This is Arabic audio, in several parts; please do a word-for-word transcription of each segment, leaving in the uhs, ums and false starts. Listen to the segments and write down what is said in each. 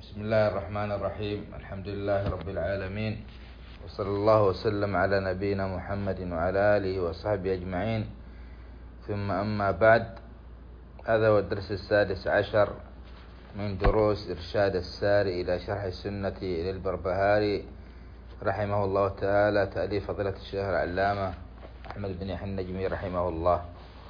بسم الله الرحمن الرحيم. الحمد لله رب العالمين، وصلى الله وسلم على نبينا محمد وعلى آله وصحبه أجمعين، ثم أما بعد. هذا هو الدرس السادس عشر من دروس إرشاد الساري إلى شرح السنة للبربهاري رحمه الله تعالى، تأليف فضيلة الشيخ العلامة أحمد بن يحيى النجمي رحمه الله.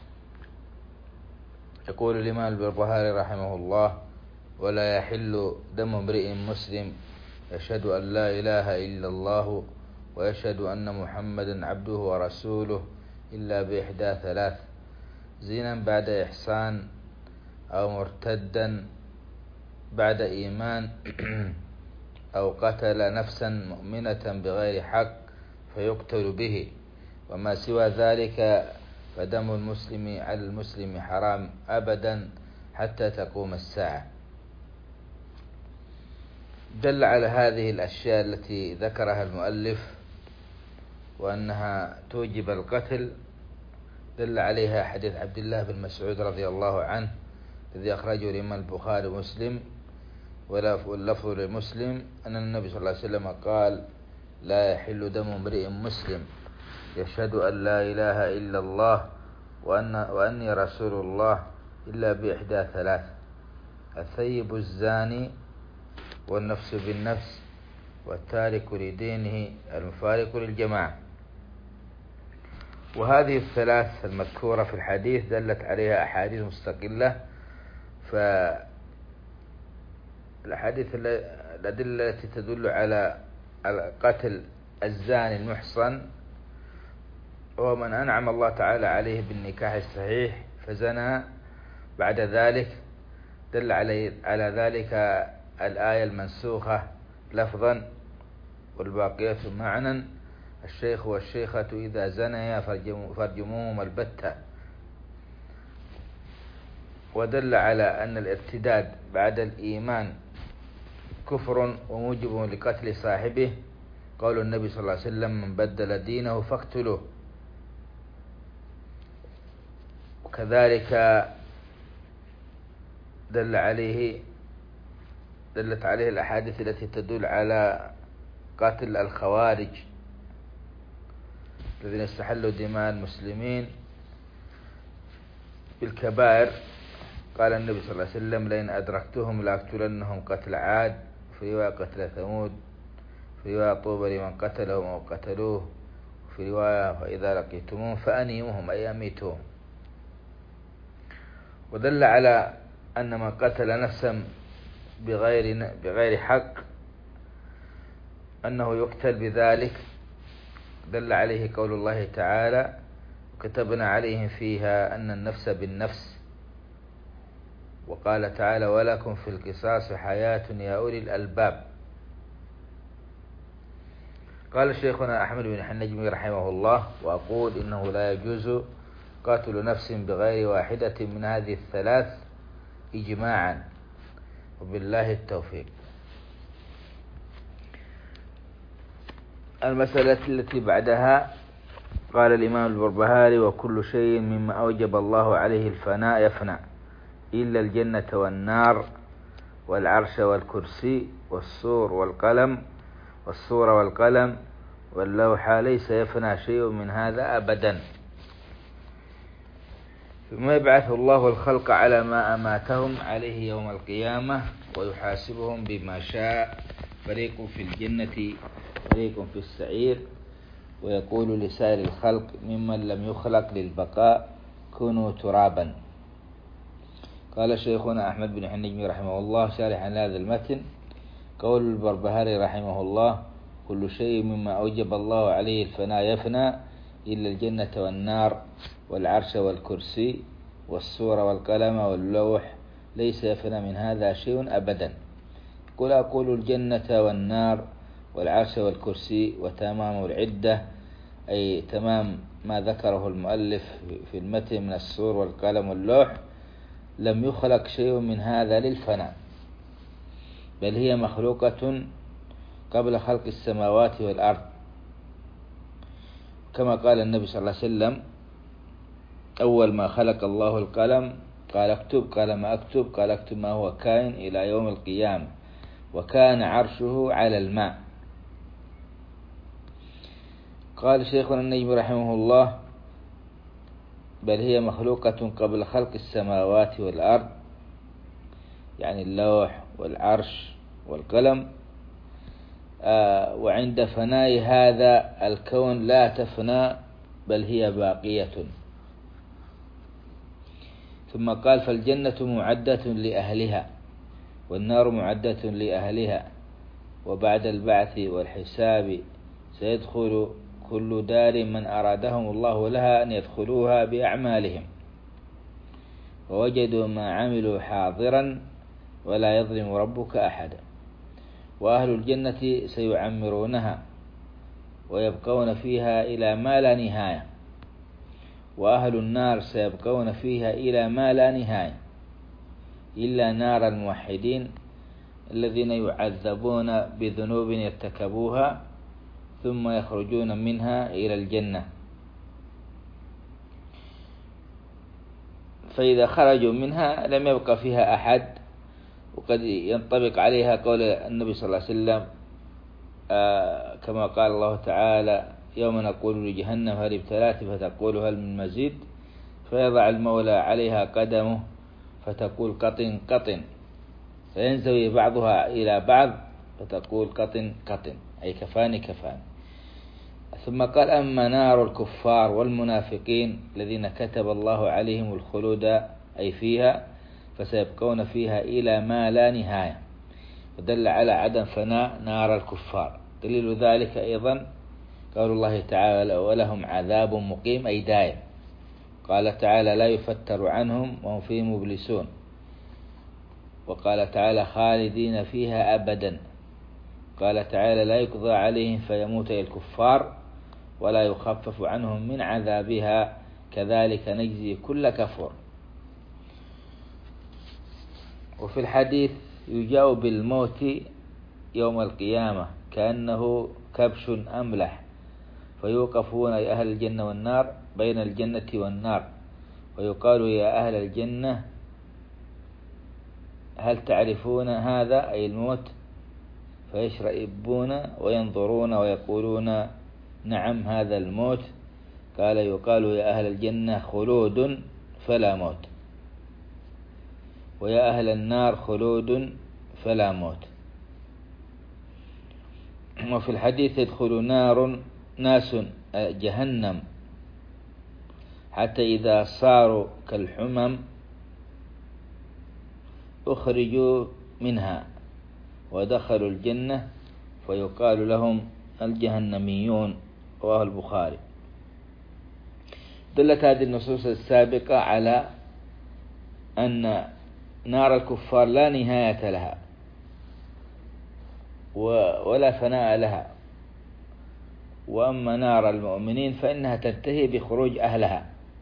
يقول الإمام البربهاري رحمه الله: ولا يحل دم امرئ مسلم يشهد أن لا إله إلا الله ويشهد أن محمدا عبده ورسوله إلا بإحدى ثلاث: زنا بعد إحسان، أو مرتدا بعد إيمان، أو قتل نفسا مؤمنة بغير حق فيقتل به، وما سوى ذلك فدم المسلم على المسلم حرام أبدا حتى تقوم الساعة. دل على هذه الأشياء التي ذكرها المؤلف وأنها توجب القتل، دل عليها حديث عبد الله بن مسعود رضي الله عنه الذي أخرجه الإمام البخاري ومسلم، واللفظ لمسلم أن النبي صلى الله عليه وسلم قال: لا يحل دم امرئ مسلم يشهد أن لا إله إلا الله وأن وأني رسول الله إلا بإحدى ثلاث: الثيب الزاني، والنفس بالنفس، والتارك لدينه المفارق للجماعة. وهذه الثلاث المذكورة في الحديث دلت عليها أحاديث مستقلة، فالأحاديث الأدلة التي تدل على قتل الزاني المحصن هو من أنعم الله تعالى عليه بالنكاح الصحيح فزنى بعد ذلك، دل على ذلك الآية المنسوخة لفظا والباقية معنى: الشيخ والشيخة إذا زنيا فارجموهما البتة. ودل على أن الارتداد بعد الإيمان كفر وموجب لقتل صاحبه، قول النبي صلى الله عليه وسلم: من بدل دينه فاقتلوه. وكذلك دل عليه دلت عليه الأحاديث التي تدل على قتل الخوارج الذين استحلوا دماء المسلمين بالكبائر، قال النبي صلى الله عليه وسلم: لئن أدركتهم لأقتلنهم قتل عاد، في رواية قتل ثمود، في رواية طوبى لمن قتلهم أو قتلوه، في رواية فإذا لقيتموهم فأنيموهم أي أميتوهم. ودل على أن من قتل نفسا بغير بغير حق أنه يقتل بذلك، دل عليه قول الله تعالى: كتبنا عليهم فيها أن النفس بالنفس، وقال تعالى: ولكم في القصاص حياة يا أولي الألباب. قال شيخنا أحمد بن يحيى النجمي رحمه الله: وأقول إنه لا يجوز قتل نفس بغير واحدة من هذه الثلاث إجماعا، وبالله التوفيق. المسألة التي بعدها قال الإمام البربهاري: وكل شيء مما أوجب الله عليه الفناء يفنى إلا الجنة والنار والعرش والكرسي والصور والقلم والصور والقلم واللوحة، ليس يفنى شيء من هذا أبدا. ثم يبعث الله الخلق على ما أماتهم عليه يوم القيامة ويحاسبهم بما شاء، فريق في الجنة فريق في السعير، ويقول لسائر الخلق ممن لم يخلق للبقاء: كونوا ترابا. قال شيخنا أحمد بن يحيى النجمي رحمه الله شارحا لهذا المتن: قول البربهاري رحمه الله: كل شيء مما أوجب الله عليه الفناء يفنى إلا الجنة والنار والعرش والكرسي والصور والقلم واللوح، ليس يفنى من هذا شيء أبدا. قل أقول الجنة والنار والعرش والكرسي وتمام العدة، أي تمام ما ذكره المؤلف في المتن من الصور والقلم واللوح، لم يخلق شيء من هذا للفناء، بل هي مخلوقة قبل خلق السماوات والأرض، كما قال النبي صلى الله عليه وسلم: أول ما خلق الله القلم قال اكتب، قال ما أكتب، قال اكتب ما هو كائن إلى يوم القيامة، وكان عرشه على الماء. قال شيخنا النجم رحمه الله: بل هي مخلوقة قبل خلق السماوات والأرض، يعني اللوح والعرش والقلم. آه وعند فناء هذا الكون لا تفنى، بل هي باقية. ثم قال: فالجنة معدة لأهلها، والنار معدة لأهلها، وبعد البعث والحساب سيدخل كل دار من أرادهم الله لها أن يدخلوها بأعمالهم، ووجدوا ما عملوا حاضرا ولا يظلم ربك أحدا. وأهل الجنة سيعمرونها ويبقون فيها إلى ما لا نهاية، وأهل النار سيبقون فيها إلى ما لا نهاية، إلا نار الموحدين الذين يعذبون بذنوب يرتكبوها ثم يخرجون منها إلى الجنة. فإذا خرجوا منها لم يبقى فيها أحد. وقد ينطبق عليها قول النبي صلى الله عليه وسلم آه كما قال الله تعالى: يوم نقول لجهنم هل ابتلات فتقول هل من مزيد، فيضع المولى عليها قدمه فتقول قطن قطن، فينزوي بعضها إلى بعض فتقول قطن قطن، أي كفاني كفاني. ثم قال: أما نار الكفار والمنافقين الذين كتب الله عليهم الخلود أي فيها، فسيبقون فيها إلى ما لا نهاية. ودل على عدم فناء نار الكفار. دليل ذلك أيضا قول الله تعالى: ولهم عذاب مقيم أي دائم. قال تعالى: لا يفتر عنهم وهم فيه مبلسون. وقال تعالى: خالدين فيها أبدا. قال تعالى: لا يقضى عليهم فيموت الكفار ولا يخفف عنهم من عذابها كذلك نجزي كل كفور. وفي الحديث: يجاء بالموت يوم القيامة كأنه كبش أملح، فيوقفون يا أهل الجنة والنار بين الجنة والنار، ويقال: يا أهل الجنة هل تعرفون هذا أي الموت؟ فيشرئبون وينظرون ويقولون: نعم هذا الموت. قال: يقال: يا أهل الجنة خلود فلا موت، ويا أهل النار خلود فلا موت. وفي الحديث: يدخل نار ناس جهنم حتى إذا صاروا كالحمم أخرجوا منها ودخلوا الجنة فيقال لهم الجهنميون. رواه البخاري. دلت هذه النصوص السابقة على أن نار الكفار لا نهاية لها ولا فناء لها، وأما نار المؤمنين فإنها تنتهي بخروج أهلها.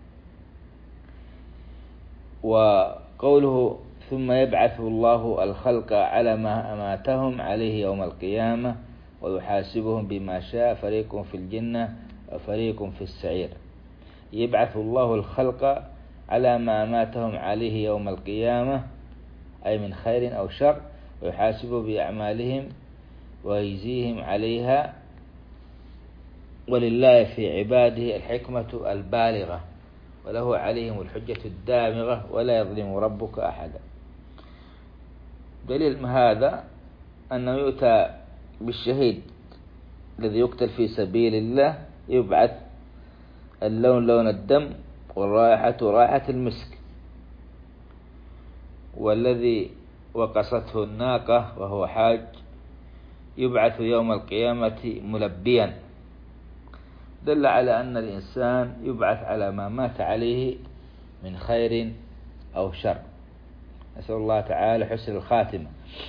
وقوله: ثم يبعث الله الخلق على ما أماتهم عليه يوم القيامة ويحاسبهم بما شاء، فريق في الجنة وفريق في السعير. يبعث الله الخلق على ما أماتهم عليه يوم القيامة أي من خير أو شر، ويحاسب بأعمالهم ويجزيهم عليها. ولله في عباده الحكمة البالغة، وله عليهم الحجة الدامغة، ولا يظلم ربك أحدا. دليل هذا أنه يؤتى بالشهيد الذي يقتل في سبيل الله، يبعث اللون لون الدم والرائحة رائحة المسك. والذي وقصته الناقة وهو حاج يبعث يوم القيامة ملبيا. دل على أن الإنسان يبعث على ما مات عليه من خير أو شر. نسأل الله تعالى حسن الخاتمة.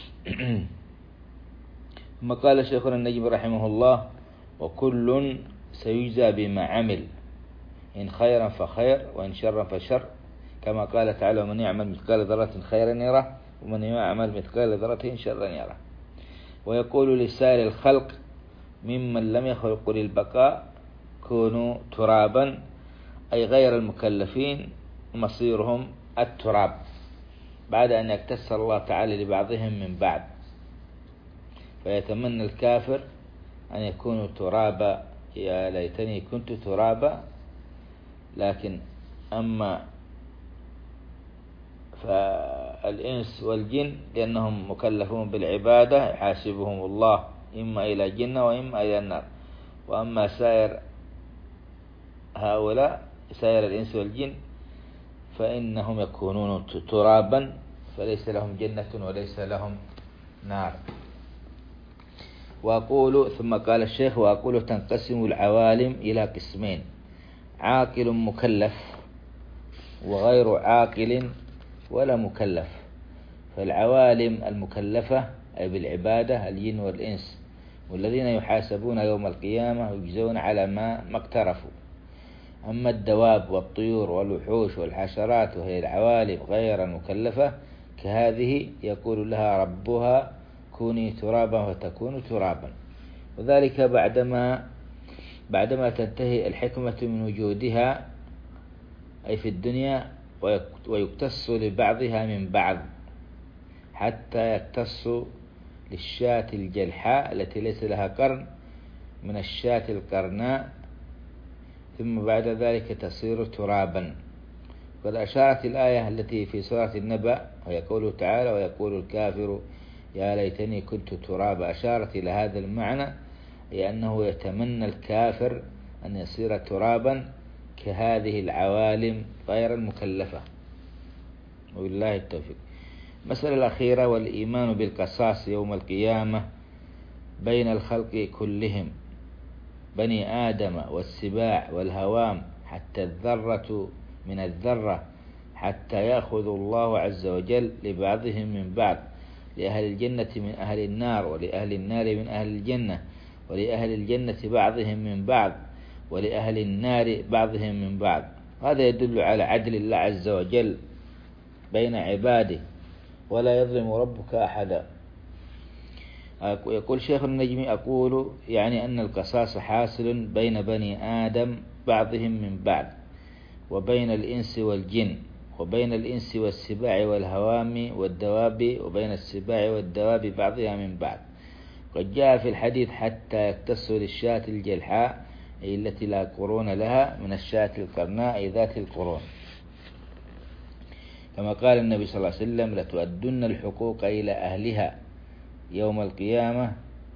ثم قال شيخنا النجم رحمه الله: وكل سيجزى بما عمل، إن خيرا فخير وإن شرا فشر، كما قال تعالى: ومن يعمل مثقال ذرة خيرا يره ومن يعمل مثقال ذرة شرا يره. ويقول لسائر الخلق ممن لم يخلقوا للبقاء: كونوا ترابا، أي غير المكلفين مصيرهم التراب، بعد أن يكتس الله تعالى لبعضهم من بعد. فيتمنى الكافر أن يكونوا ترابا، يا ليتني كنت ترابا. لكن أما فالإنس والجن لأنهم مكلفون بالعبادة يحاسبهم الله إما إلى الجنة وإما إلى النار. وأما سائر هؤلاء سائر الإنس والجن فإنهم يكونون ترابا، فليس لهم جنة وليس لهم نار. وأقول ثم قال الشيخ: وأقول تنقسم العوالم إلى قسمين: عاقل مكلف وغير عاقل ولا مكلف. فالعوالم المكلفة أي بالعبادة الجن والإنس، والذين يحاسبون يوم القيامة ويجزون على ما ما اقترفوا. أما الدواب والطيور والوحوش والحشرات وهي العوالم غير المكلفة كهذه يقول لها ربها كوني ترابا فتكون ترابا، وذلك بعدما بعدما تنتهي الحكمة من وجودها أي في الدنيا، ويقتص لبعضها من بعض حتى يقتص للشاة الجلحاء التي ليس لها قرن من الشاة القرناء، ثم بعد ذلك تصير ترابا. قد أشارت الآية التي في سورة النبأ وهي قوله تعالى: ويقول الكافر يا ليتني كنت ترابا، أشارت إلى هذا المعنى، لأنه يتمنى الكافر أن يصير ترابا كهذه العوالم غير المكلفة. وبالله التوفيق. المسألة الأخيرة: والإيمان بالقصاص يوم القيامة بين الخلق كلهم، بني آدم والسباع والهوام حتى الذرة من الذرة، حتى يأخذ الله عز وجل لبعضهم من بعض، لأهل الجنة من أهل النار، ولأهل النار من أهل الجنة، ولأهل الجنة بعضهم من بعض، ولأهل النار بعضهم من بعض. هذا يدل على عدل الله عز وجل بين عباده، ولا يظلم ربك أحدا. يقول شيخ النجمي: أقول يعني أن القصاص حاصل بين بني آدم بعضهم من بعض، وبين الإنس والجن، وبين الإنس والسباع والهوام والدواب، وبين السباع والدواب بعضها من بعض. قد جاء في الحديث: حتى يقتص للشاة الجلحاء أي التي لا قرون لها من الشاة القرناء ذات القرون، كما قال النبي صلى الله عليه وسلم: لتؤدن الحقوق إلى أهلها يوم القيامة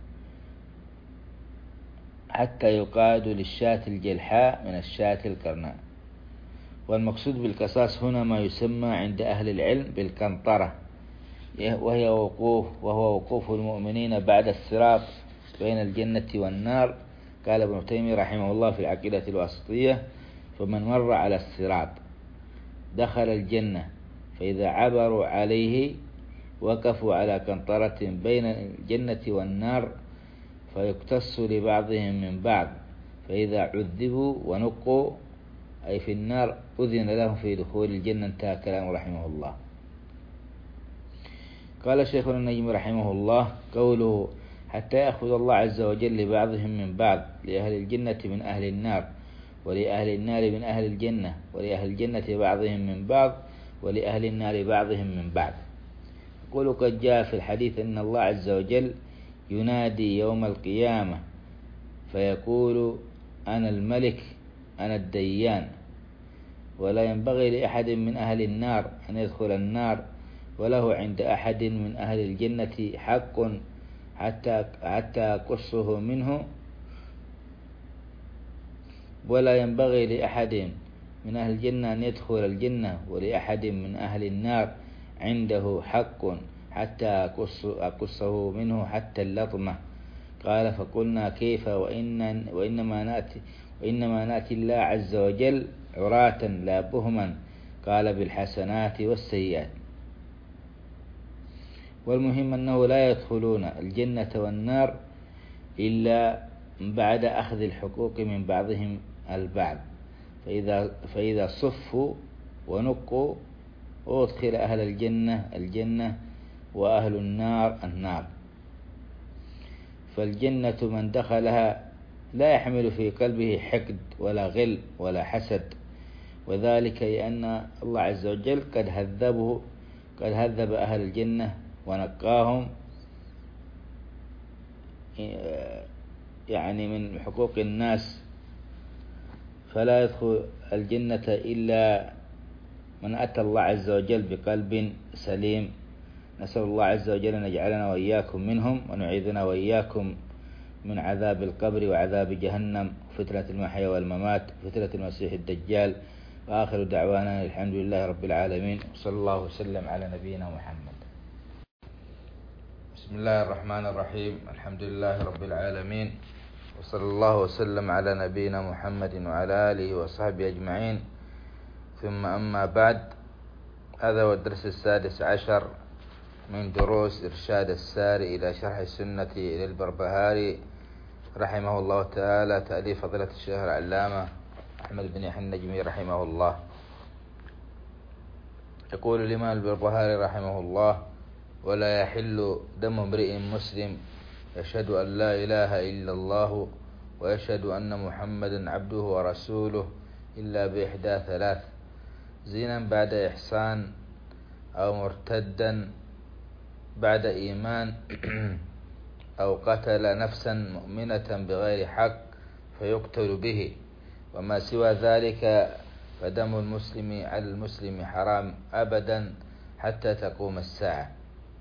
حتى يقاد للشاة الجلحاء من الشاة القرناء. والمقصود بالقصاص هنا ما يسمى عند أهل العلم بالقنطرة، وهي وقوف وهو وقوف المؤمنين بعد الصراط بين الجنة والنار. قال ابن تيمية رحمه الله في العقيدة الواسطية: فمن مر على الصراط دخل الجنة، فإذا عبروا عليه وقفوا على قنطرة بين الجنة والنار، فيقتص لبعضهم من بعض، فإذا عذبوا ونقوا أي في النار أذن لهم في دخول الجنة. انتهى كلام رحمه الله. قال شيخنا النجم رحمه الله: قوله حتى يأخذ الله عز وجل لبعضهم من بعض، لأهل الجنة من أهل النار، ولأهل النار من أهل الجنة، ولأهل الجنة بعضهم من بعض، ولأهل النار بعضهم من بعض. يقول: قد جاء في الحديث أن الله عز وجل ينادي يوم القيامة فيقول: أنا الملك أنا الديان، ولا ينبغي لأحد من أهل النار أن يدخل النار، وله عند أحد من أهل الجنة حق حتى حتى أقصه منه، ولا ينبغي لأحد من أهل الجنة أن يدخل الجنة، ولأحد من أهل النار عنده حق حتى أقصه منه حتى اللطمة. قال: فقلنا: كيف وإن وإنما نأتي وإنما نأتي الله عز وجل عراة لا بهما؟ قال: بالحسنات والسيئات. والمهم أنه لا يدخلون الجنة والنار إلا بعد أخذ الحقوق من بعضهم البعض، فإذا, فإذا صفوا ونقوا وادخل أهل الجنة الجنة وأهل النار النار. فالجنة من دخلها لا يحمل في قلبه حقد ولا غل ولا حسد، وذلك لأن الله عز وجل قد هذبه قد هذب أهل الجنة ونقاهم يعني من حقوق الناس، فلا يدخل الجنة إلا من أتى الله عز وجل بقلب سليم. نسأل الله عز وجل أن يجعلنا وإياكم منهم، ونعيذنا وإياكم من عذاب القبر وعذاب جهنم وفتنة المحيا والممات وفتنة المسيح الدجال. وآخر دعوانا الحمد لله رب العالمين، وصلى الله وسلم على نبينا محمد. بسم الله الرحمن الرحيم. الحمد لله رب العالمين، وصلى الله وسلم على نبينا محمد وعلى آله وصحبه أجمعين. ثم أما بعد، هذا هو الدرس السادس عشر من دروس إرشاد الساري إلى شرح السنة للبربهاري رحمه الله تعالى، تأليف فضيلة الشيخ العلامة أحمد بن يحيى النجمي رحمه الله. يقول الإمام البربهاري رحمه الله: ولا يحل دم امرئ مسلم يشهد أن لا إله إلا الله ويشهد أن محمدا عبده ورسوله إلا بإحدى ثلاث: زنا بعد إحسان، أو مرتدا بعد إيمان، أو قتل نفسا مؤمنة بغير حق فيقتل به، وما سوى ذلك فدم المسلم على المسلم حرام أبدا حتى تقوم الساعة.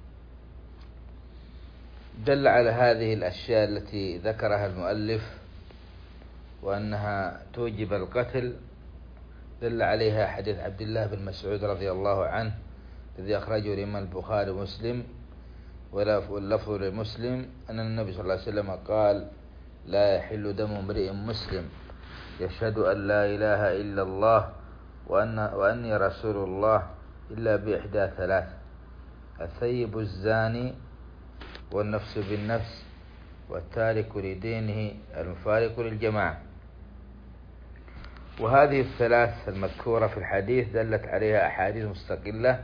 دل على هذه الأشياء التي ذكرها المؤلف وأنها توجب القتل، دل عليها حديث عبد الله بن مسعود رضي الله عنه الذي أخرجه الإمام البخاري ومسلم، واللفظ لمسلم أن النبي صلى الله عليه وسلم قال: لا يحل دم امرئ مسلم يشهد أن لا إله إلا الله وأن وأني رسول الله إلا بإحدى ثلاث: الثيب الزاني، والنفس بالنفس، والتارك لدينه المفارق للجماعة. وهذه الثلاث المذكورة في الحديث دلت عليها أحاديث مستقلة.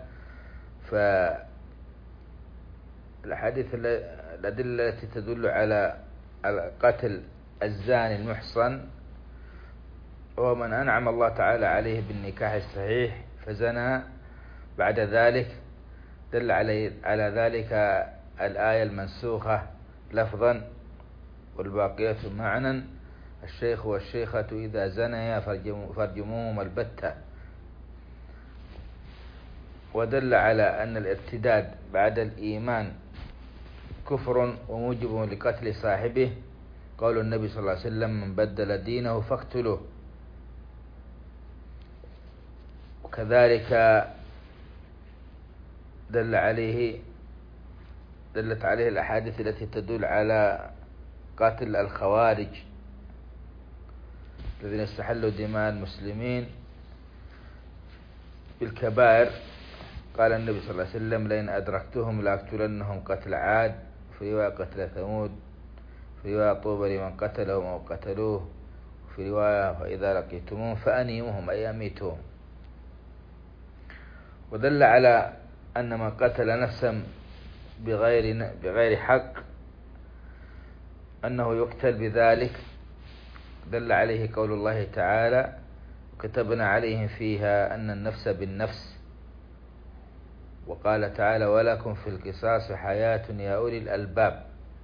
فالأحاديث الأدلة التي تدل على قتل الزاني المحصن هو من أنعم الله تعالى عليه بالنكاح الصحيح فزنى بعد ذلك، دل على ذلك الآية المنسوخة لفظا والباقية معنى: الشيخ والشيخة إذا زنيا فارجموهما البتة. ودل على أن الارتداد بعد الإيمان كفر وموجب لقتل صاحبه، قول النبي صلى الله عليه وسلم: من بدل دينه فاقتلوه. وكذلك دل عليه دلت عليه الأحاديث التي تدل على قتل الخوارج الذين استحلوا دماء المسلمين بالكبائر. قال النبي صلى الله عليه وسلم: لئن أدركتهم لأقتلنهم قتل عاد، في رواية قتل ثمود، في رواية طوبى لمن قتلهم أو قتلوه، في رواية فإذا لقيتموهم فأنيموهم أي أميتوهم. ودل على أن من قتل نفسا بغير بغير حق أنه يقتل بذلك، دل عليه قول الله تعالى: وكتبنا عليهم فيها أن النفس بالنفس. وقال تعالى: ولكم في القصاص حياة يا أولي الألباب.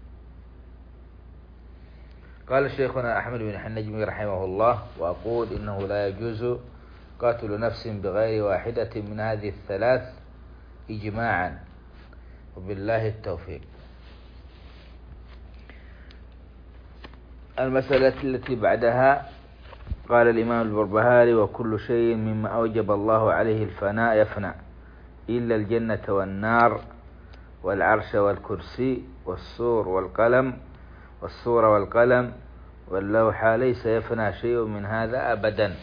قال شيخنا أحمد بن يحيى النجمي رحمه الله: وأقول إنه لا يجوز قاتل نفس بغير واحدة من هذه الثلاث إجماعا، وبالله التوفيق. المسألة التي بعدها قال الإمام البربهاري: وكل شيء مما أوجب الله عليه الفناء يفنى إلا الجنة والنار والعرش والكرسي والصور والقلم والصور والقلم واللوحة، ليس يفنى شيء من هذا أبدا.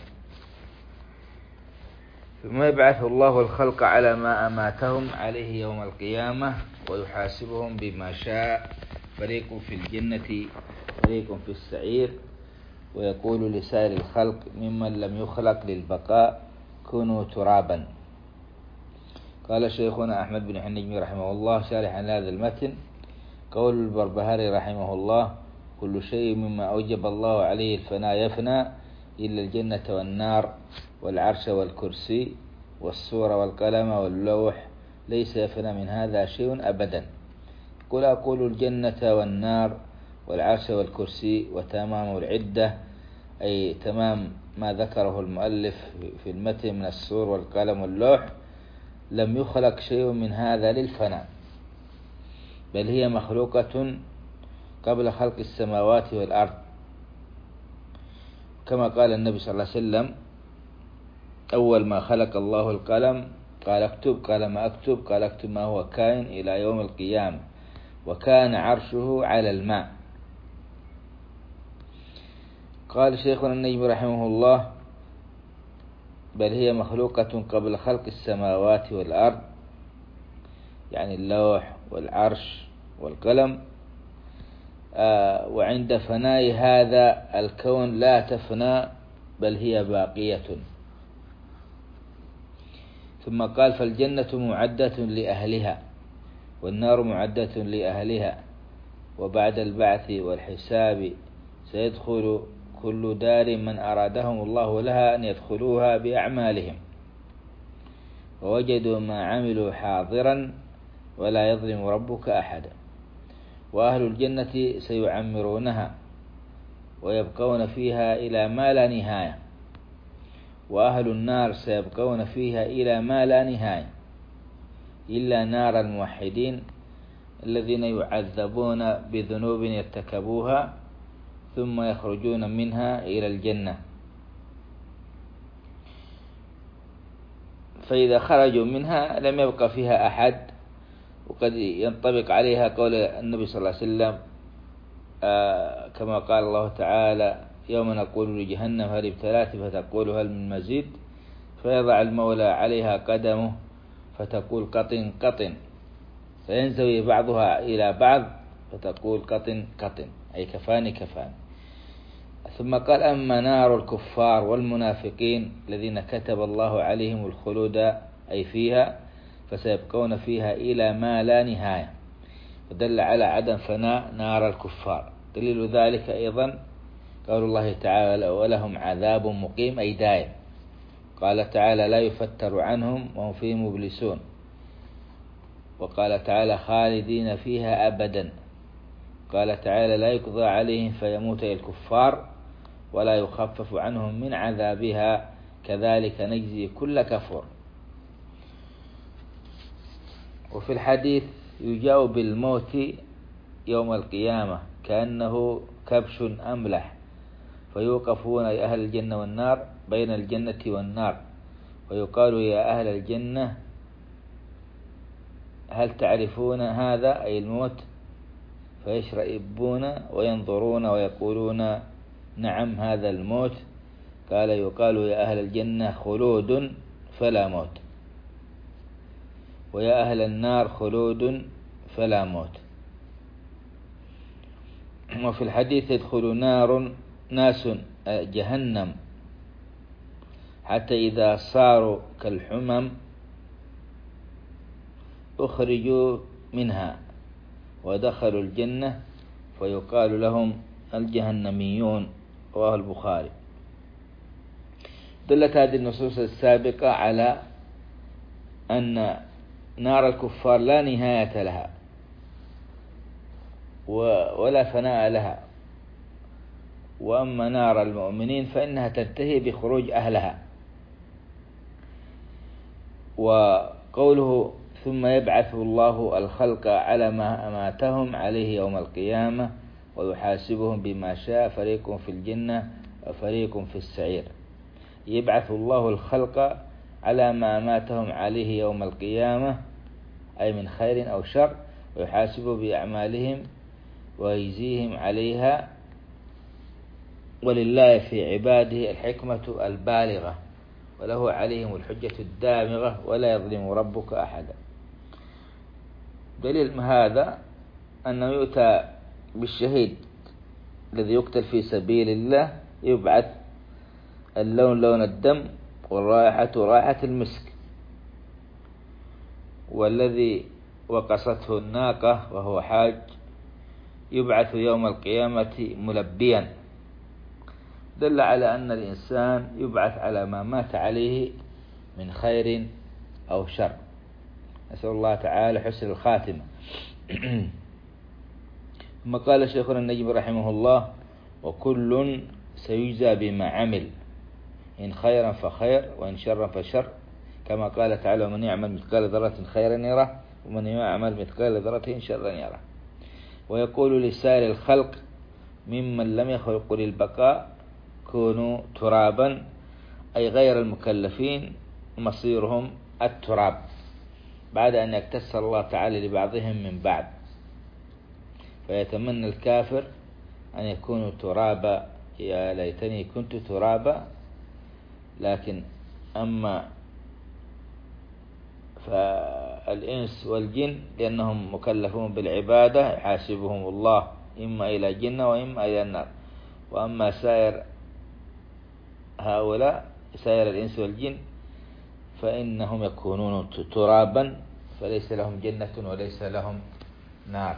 ثم يبعث الله الخلق على ما أماتهم عليه يوم القيامة ويحاسبهم بما شاء، فريق في الجنة فريق في السعير، ويقول لسائر الخلق ممن لم يخلق للبقاء: كونوا ترابا. قال شيخنا أحمد بن يحيى النجمي رحمه الله شارحا لهذا المتن: قول البربهاري رحمه الله: كل شيء مما أوجب الله عليه الفناء يفنى إلا الجنة والنار والعرش والكرسي والصور والقلم واللوح، ليس يفنى من هذا شيء أبدا. قل أقول الجنة والنار والعرش والكرسي، وتمام العدة أي تمام ما ذكره المؤلف في المتن من السور والقلم واللوح. لم يخلق شيء من هذا للفناء، بل هي مخلوقة قبل خلق السماوات والأرض، كما قال النبي صلى الله عليه وسلم: أول ما خلق الله القلم قال اكتب، قال ما أكتب؟ قال اكتب ما هو كائن إلى يوم القيامة، وكان عرشه على الماء. قال شيخنا النجم رحمه الله: بل هي مخلوقة قبل خلق السماوات والأرض، يعني اللوح والعرش والقلم. آه وعند فناء هذا الكون لا تفنى، بل هي باقية. ثم قال: فالجنة معدة لأهلها، والنار معدة لأهلها، وبعد البعث والحساب سيدخل كل دار من أرادهم الله لها أن يدخلوها بأعمالهم، ووجدوا ما عملوا حاضرا ولا يظلم ربك أحدا. وأهل الجنة سيعمرونها ويبقون فيها إلى ما لا نهاية، وأهل النار سيبقون فيها إلى ما لا نهاية، إلا نار الموحدين الذين يعذبون بذنوب يرتكبوها ثم يخرجون منها إلى الجنة. فإذا خرجوا منها لم يبقى فيها أحد. وقد ينطبق عليها قول النبي صلى الله عليه وسلم آه كما قال الله تعالى: يوم نقول لجهنم هل ابتلات فتقول هل من مزيد، فيضع المولى عليها قدمه فتقول قطن قطن، فينزوي بعضها إلى بعض فتقول قطن قطن، أي كفاني كفاني. ثم قال: أما نار الكفار والمنافقين الذين كتب الله عليهم الخلود أي فيها، فسيبقون فيها إلى ما لا نهاية. ودل على عدم فناء نار الكفار. دليل ذلك أيضا قول الله تعالى: ولهم عذاب مقيم أي دائم. قال تعالى: لا يفتر عنهم وهم فيه مبلسون. وقال تعالى: خالدين فيها أبدا. قال تعالى: لا يقضى عليهم فيموت الكفار ولا يخفف عنهم من عذابها كذلك نجزي كل كفور. وفي الحديث: يجاء بالموت يوم القيامة كأنه كبش أملح، فيوقفون يا أهل الجنة والنار بين الجنة والنار، ويقال: يا أهل الجنة هل تعرفون هذا أي الموت؟ فيشرئبون وينظرون ويقولون: نعم هذا الموت. قال: يقال: يا أهل الجنة خلود فلا موت، ويا أهل النار خلود فلا موت. وفي الحديث: يدخل نار ناس جهنم حتى إذا صاروا كالحمم أخرجوا منها ودخلوا الجنة فيقال لهم الجهنميون. رواه البخاري. دلت هذه النصوص السابقة على أن نار الكفار لا نهاية لها ولا فناء لها، وأما نار المؤمنين فإنها تنتهي بخروج أهلها. وقوله: ثم يبعث الله الخلق على ما أماتهم عليه يوم القيامة ويحاسبهم بما شاء، فريق في الجنة وفريق في السعير. يبعث الله الخلق على ما أماتهم عليه يوم القيامة أي من خير أو شر، ويحاسب بأعمالهم ويجزيهم عليها. ولله في عباده الحكمة البالغة، وله عليهم الحجة الدامغة، ولا يظلم ربك أحدا. دليل هذا أنه يؤتى بالشهيد الذي يقتل في سبيل الله، يبعث اللون لون الدم والرائحة رائحة المسك، والذي وقصته الناقة وهو حاج يبعث يوم القيامة ملبيا. دل على أن الإنسان يبعث على ما مات عليه من خير أو شر. نسأل الله تعالى حسن الخاتمة. ثم قال شيخنا النجم رحمه الله: وكل سيجزى بما عمل، إن خيرا فخير وإن شرا فشر، كما قال تعالى: ومن يعمل مثقال ذرة خيرا يره ومن يعمل مثقال ذرة شرا يره. ويقول لسائر الخلق ممن لم يخلقوا للبقاء: كونوا ترابا، أي غير المكلفين مصيرهم التراب، بعد أن يكتس الله تعالى لبعضهم من بعد. فيتمنى الكافر أن يكونوا ترابا: يا ليتني كنت ترابا. لكن أما فالإنس والجن لأنهم مكلفون بالعبادة يحاسبهم الله إما إلى جنة وإما إلى النار. وأما سائر هؤلاء سائر الإنس والجن فإنهم يكونون ترابا، فليس لهم جنة وليس لهم نار.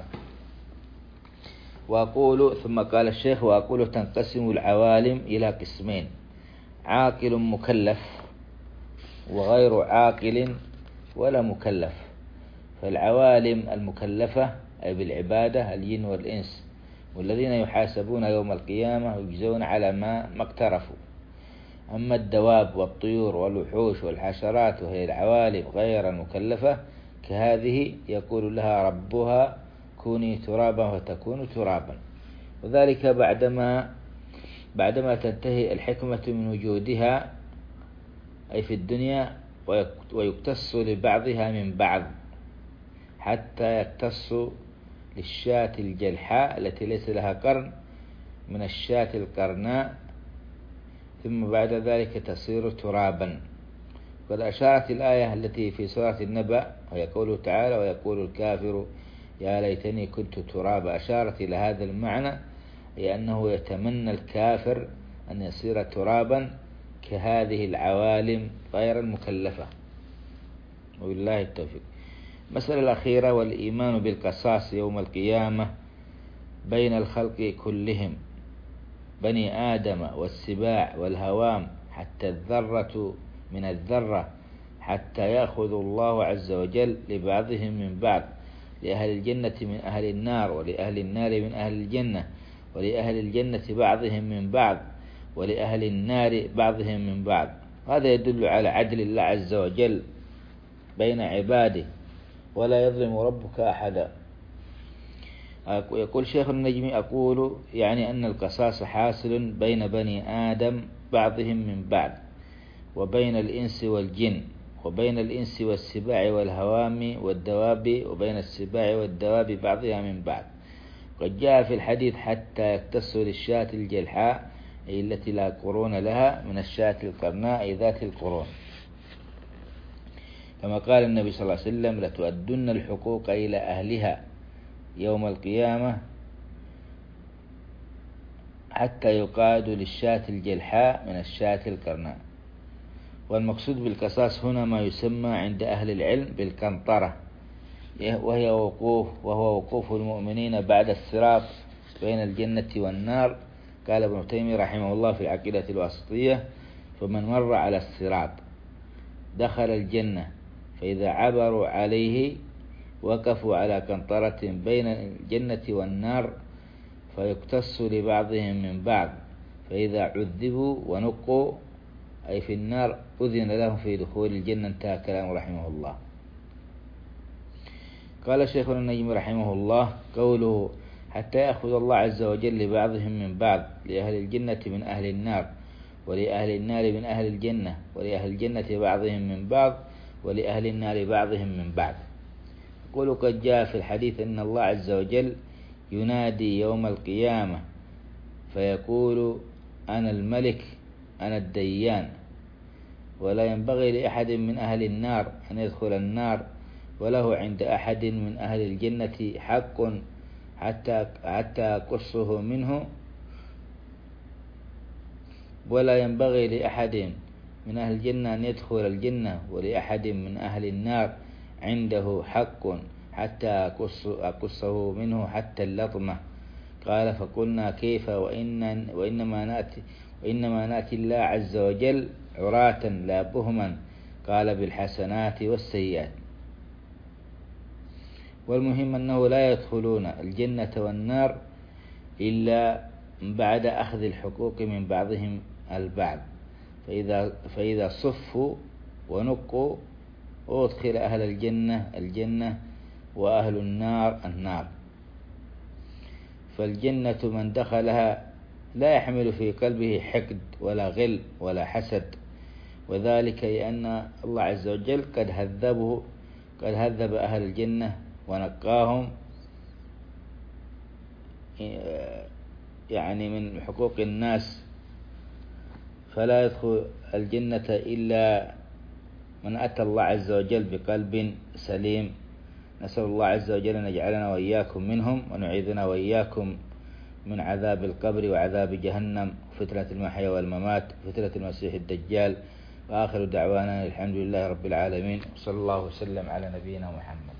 وأقول ثم قال الشيخ: وأقول تنقسم العوالم إلى قسمين: عاقل مكلف وغير عاقل ولا مكلف. فالعوالم المكلفة أي بالعبادة الجن والإنس، والذين يحاسبون يوم القيامة ويجزون على ما ما اقترفوا. أما الدواب والطيور والوحوش والحشرات وهي العوالم غير المكلفة كهذه يقول لها ربها: كوني ترابا فتكون ترابا. وذلك بعدما بعدما تنتهي الحكمة من وجودها أي في الدنيا، ويكتس لبعضها من بعض، حتى يكتس للشاة الجلحاء التي ليس لها قرن من الشاة القرناء، ثم بعد ذلك تصير ترابا. قد أشارت الآية التي في سورة النبأ وهي قوله تعالى: ويقول الكافر يا ليتني كنت ترابا، أشارت إلى هذا المعنى، أي أنه يتمنى الكافر أن يصير ترابا كهذه العوالم غير المكلفة. وبالله التوفيق. المسألة الأخيرة: والإيمان بالقصاص يوم القيامة بين الخلق كلهم، بني آدم والسباع والهوام، حتى الذرة من الذرة، حتى يأخذ الله عز وجل لبعضهم من بعض، لأهل الجنة من أهل النار، ولأهل النار من أهل الجنة، ولأهل الجنة بعضهم من بعض، ولأهل النار بعضهم من بعض. هذا يدل على عدل الله عز وجل بين عباده، ولا يظلم ربك أحدا. يقول شيخ النجمي: أقول يعني أن القصاص حاصل بين بني آدم بعضهم من بعض، وبين الإنس والجن، وبين الإنس والسباع والهوام والدواب، وبين السباع والدواب بعضها من بعض. قد جاء في الحديث: حتى يكتس للشاة الجلحاء أي التي لا قرون لها من الشاة القرناء أي ذات القرون، كما قال النبي صلى الله عليه وسلم: لتؤدن الحقوق إلى أهلها يوم القيامة حتى يقاد للشاة الجلحاء من الشاة القرناء. والمقصود بالقصاص هنا ما يسمى عند أهل العلم بالقنطرة، وهي وقوف وهو وقوف المؤمنين بعد الصراط بين الجنة والنار. قال ابن تيمية رحمه الله في العقيدة الواسطية: فمن مر على الصراط دخل الجنة، فإذا عبروا عليه وقفوا على قنطرة بين الجنة والنار، فيقتص لبعضهم من بعض، فإذا عذبوا ونقوا أي في النار أذن لهم في دخول الجنة. انتهى كلام رحمه الله. قال شيخنا النجم رحمه الله: قوله حتى يأخذ الله عز وجل لبعضهم من بعض، لأهل الجنة من أهل النار، ولأهل النار من أهل الجنة، ولأهل الجنة بعضهم من بعض، ولأهل النار بعضهم من بعض. يقول: قد جاء في الحديث أن الله عز وجل ينادي يوم القيامة فيقول: أنا الملك أنا الديان، ولا ينبغي لأحد من أهل النار أن يدخل النار، وله عند أحد من أهل الجنة حق حتى حتى أقصه منه، ولا ينبغي لأحد من أهل الجنة أن يدخل الجنة، ولأحد من أهل النار عنده حق حتى أقصه منه حتى اللطمة. قال: فقلنا: كيف وإن وإنما نأتي وإنما نأتي الله عز وجل عراة لا بهما. قال: بالحسنات والسيئات. والمهم أنه لا يدخلون الجنة والنار إلا بعد أخذ الحقوق من بعضهم البعض، فإذا, فإذا صفوا ونقوا أدخل أهل الجنة الجنة وأهل النار النار. فالجنة من دخلها لا يحمل في قلبه حقد ولا غل ولا حسد، وذلك لأن الله عز وجل قد هذبه قد هذب أهل الجنة ونقاهم يعني من حقوق الناس، فلا يدخل الجنة إلا من أتى الله عز وجل بقلب سليم. نسأل الله عز وجل أن يجعلنا وإياكم منهم، ونعيذنا وإياكم من عذاب القبر وعذاب جهنم وفتنة المحيا والممات وفتنة المسيح الدجال. وآخر دعوانا الحمد لله رب العالمين، وصلى الله وسلم على نبينا محمد.